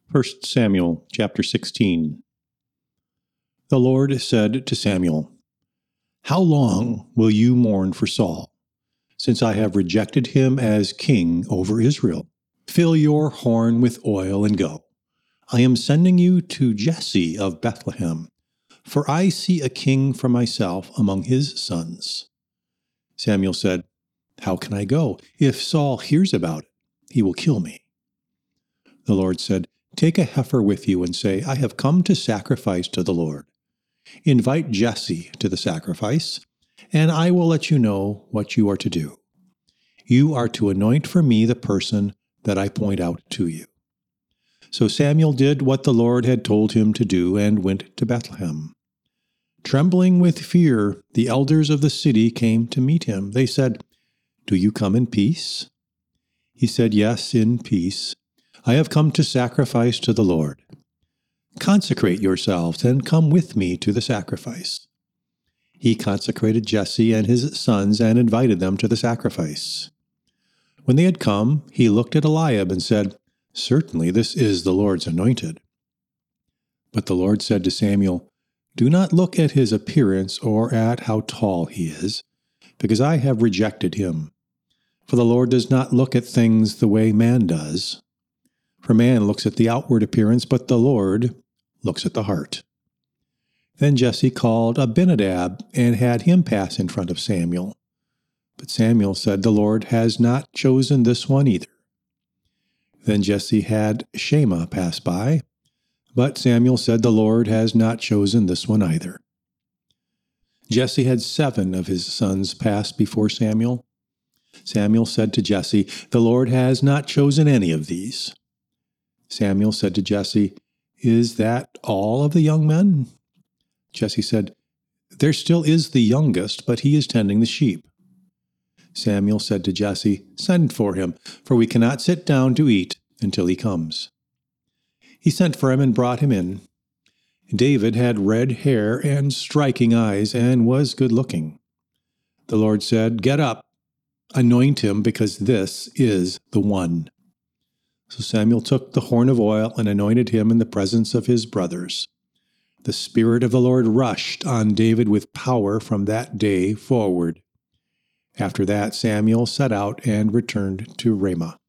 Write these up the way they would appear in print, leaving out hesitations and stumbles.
1 Samuel chapter 16. The Lord said to Samuel, "How long will you mourn for Saul, since I have rejected him as king over Israel? Fill your horn with oil and go. I am sending you to Jesse of Bethlehem, for I see a king for myself among his sons." Samuel said, "How can I go? If Saul hears about it, he will kill me." The Lord said, "Take a heifer with you and say, 'I have come to sacrifice to the Lord.' Invite Jesse to the sacrifice, and I will let you know what you are to do. You are to anoint for me the person that I point out to you." So Samuel did what the Lord had told him to do and went to Bethlehem. Trembling with fear, the elders of the city came to meet him. They said, "Do you come in peace?" He said, "Yes, in peace. I have come to sacrifice to the Lord. Consecrate yourselves and come with me to the sacrifice." He consecrated Jesse and his sons and invited them to the sacrifice. When they had come, he looked at Eliab and said, "Certainly this is the Lord's anointed." But the Lord said to Samuel, "Do not look at his appearance or at how tall he is, because I have rejected him. For the Lord does not look at things the way man does. For man looks at the outward appearance, but the Lord looks at the heart." Then Jesse called Abinadab and had him pass in front of Samuel. But Samuel said, "The Lord has not chosen this one either." Then Jesse had Shammah pass by, but Samuel said, "The Lord has not chosen this one either." Jesse had 7 of his sons pass before Samuel. Samuel said to Jesse, "The Lord has not chosen any of these." Samuel said to Jesse, "Is that all of the young men?" Jesse said, "There still is the youngest, but he is tending the sheep." Samuel said to Jesse, "Send for him, for we cannot sit down to eat until he comes." He sent for him and brought him in. David had red hair and striking eyes and was good-looking. The Lord said, "Get up, anoint him, because this is the one." So Samuel took the horn of oil and anointed him in the presence of his brothers. The Spirit of the Lord rushed on David with power from that day forward. After that, Samuel set out and returned to Ramah.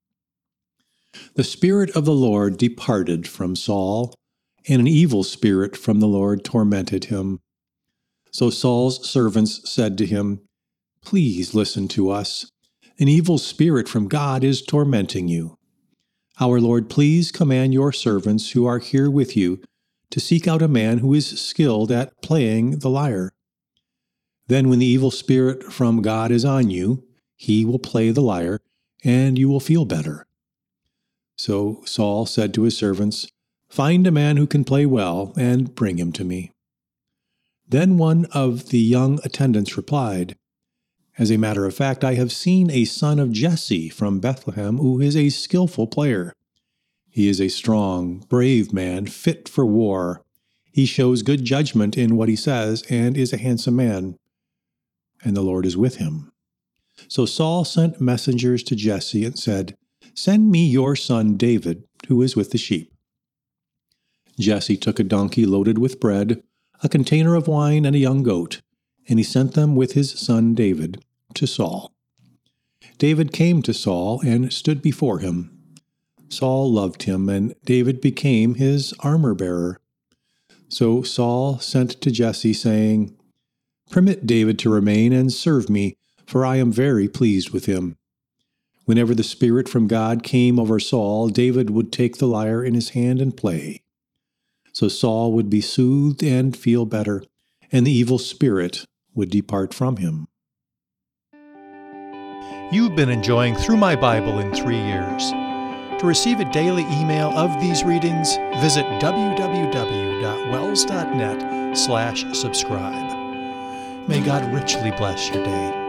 The Spirit of the Lord departed from Saul, and an evil spirit from the Lord tormented him. So Saul's servants said to him, "Please listen to us. An evil spirit from God is tormenting you. Our Lord, please command your servants who are here with you to seek out a man who is skilled at playing the lyre. Then when the evil spirit from God is on you, he will play the lyre, and you will feel better." So Saul said to his servants, "Find a man who can play well, and bring him to me." Then one of the young attendants replied, "As a matter of fact, I have seen a son of Jesse from Bethlehem who is a skillful player. He is a strong, brave man, fit for war. He shows good judgment in what he says and is a handsome man, and the Lord is with him." So Saul sent messengers to Jesse and said, "Send me your son David, who is with the sheep." Jesse took a donkey loaded with bread, a container of wine, and a young goat, and he sent them with his son David to Saul. David came to Saul and stood before him. Saul loved him, and David became his armor-bearer. So Saul sent to Jesse, saying, "Permit David to remain and serve me, for I am very pleased with him." Whenever the Spirit from God came over Saul, David would take the lyre in his hand and play. So Saul would be soothed and feel better, and the evil spirit would depart from him. You've been enjoying Through My Bible in 3 Years. To receive a daily email of these readings, visit www.wells.net/subscribe. May God richly bless your day.